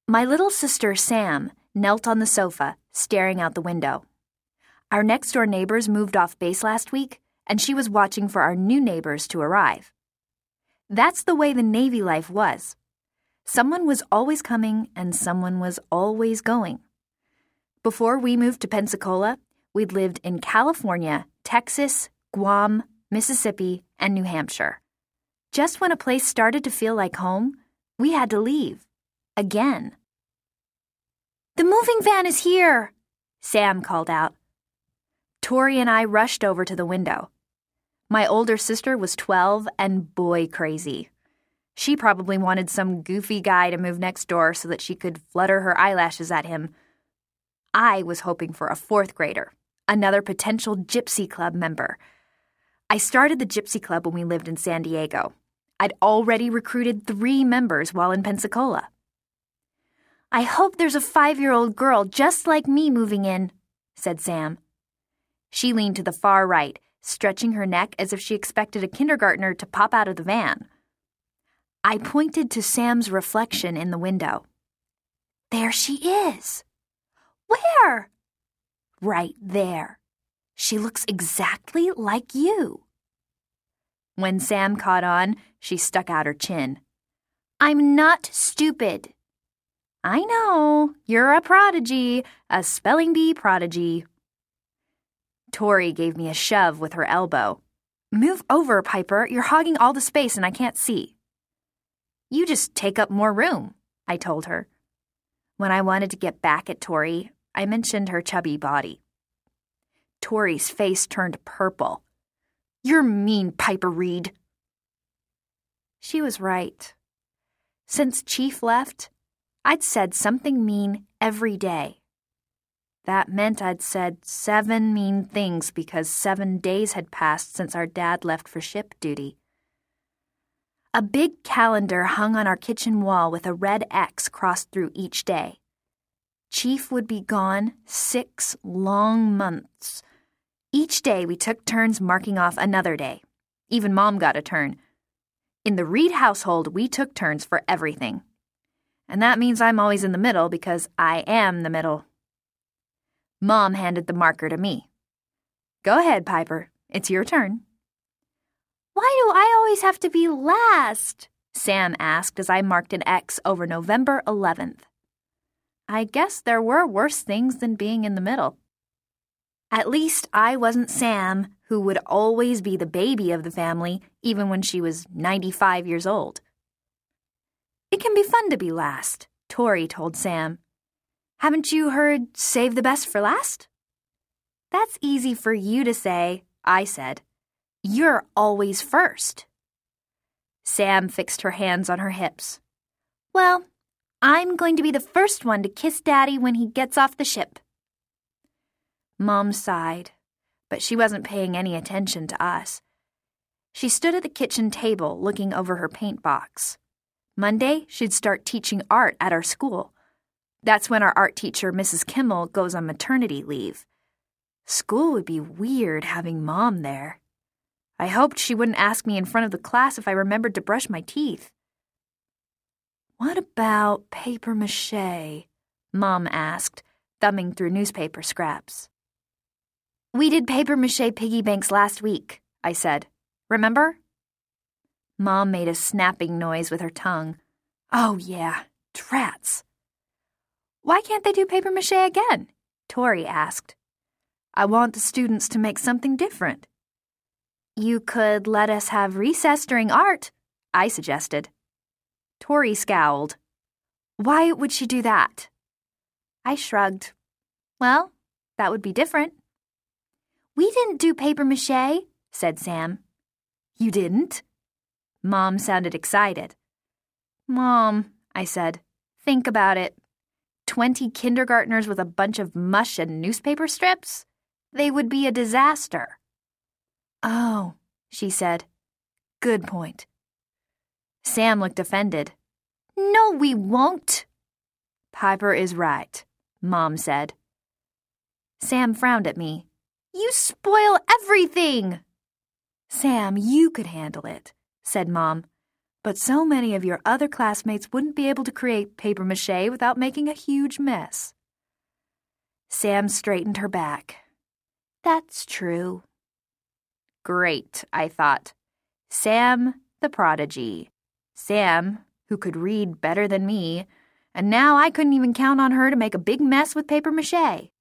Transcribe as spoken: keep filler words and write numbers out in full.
My little sister, Sam, knelt on the sofa, staring out the window. Our next-door neighbors moved off base last week, and she was watching for our new neighbors to arrive. That's the way the Navy life was. Someone was always coming, and someone was always going. Before we moved to Pensacola, we'd lived in California, Texas, Guam, Mississippi, and New Hampshire. Just when a place started to feel like home, we had to leave. Again. "The moving van is here!" Sam called out. Tori and I rushed over to the window. My older sister was twelve and boy crazy. She probably wanted some goofy guy to move next door so that she could flutter her eyelashes at him. I was hoping for a fourth grader, another potential Gypsy Club member. I started the Gypsy Club when we lived in San Diego. I'd already recruited three members while in Pensacola. "I hope there's a five-year-old girl just like me moving in," said Sam. She leaned to the far right, stretching her neck as if she expected a kindergartner to pop out of the van. I pointed to Sam's reflection in the window. "There she is." "Where?" "Right there. She looks exactly like you." When Sam caught on, she stuck out her chin. "I'm not stupid." "I know. You're a prodigy, a spelling bee prodigy." Tori gave me a shove with her elbow. "Move over, Piper. You're hogging all the space and I can't see." "You just take up more room," I told her. When I wanted to get back at Tori, I mentioned her chubby body. Tori's face turned purple. "You're mean, Piper Reed." She was right. Since Chief left, I'd said something mean every day. That meant I'd said seven mean things because seven days had passed since our dad left for ship duty. A big calendar hung on our kitchen wall with a red X crossed through each day. Chief would be gone six long months. Each day we took turns marking off another day. Even Mom got a turn. In the Reed household, we took turns for everything. And that means I'm always in the middle because I am the middle. Mom handed the marker to me. "Go ahead, Piper. It's your turn." "Why do I always have to be last?" Sam asked as I marked an X over November eleventh. I guess there were worse things than being in the middle. At least I wasn't Sam, who would always be the baby of the family, even when she was ninety-five years old. "It can be fun to be last," Tori told Sam. "Haven't you heard save the best for last?" "That's easy for you to say," I said. "You're always first." Sam fixed her hands on her hips. "Well, I'm going to be the first one to kiss Daddy when he gets off the ship." Mom sighed, but she wasn't paying any attention to us. She stood at the kitchen table looking over her paint box. Monday, she'd start teaching art at our school. That's when our art teacher, Missus Kimmel, goes on maternity leave. School would be weird having Mom there. I hoped she wouldn't ask me in front of the class if I remembered to brush my teeth. "What about papier-mâché?" Mom asked, thumbing through newspaper scraps. "We did papier-mâché piggy banks last week," I said. "Remember?" Mom made a snapping noise with her tongue. "Oh, yeah, drats." "Why can't they do papier-mâché again?" Tori asked. "I want the students to make something different." "You could let us have recess during art," I suggested. Tori scowled. "Why would she do that?" I shrugged. "Well, that would be different." "We didn't do papier-mâché," said Sam. "You didn't?" Mom sounded excited. "Mom," I said, "think about it. Twenty kindergartners with a bunch of mush and newspaper strips? They would be a disaster." "Oh," she said. "Good point." Sam looked offended. "No, we won't." "Piper is right," Mom said. Sam frowned at me. "You spoil everything." "Sam, you could handle it," said Mom. But so many of your other classmates wouldn't be able to create papier-mâché without making a huge mess. Sam straightened her back. That's true. Great, I thought. Sam, the prodigy. Sam, who could read better than me, and now I couldn't even count on her to make a big mess with papier-mâché.